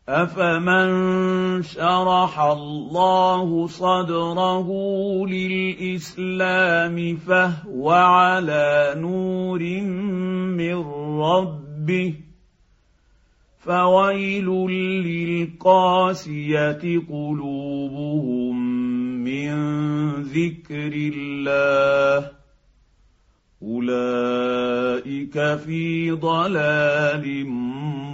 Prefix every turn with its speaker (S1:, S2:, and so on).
S1: أفمن شرح الله صدره للإسلام فهو على نور من ربه فويل للقاسية قلوبهم من ذكر الله أولئك في ضلال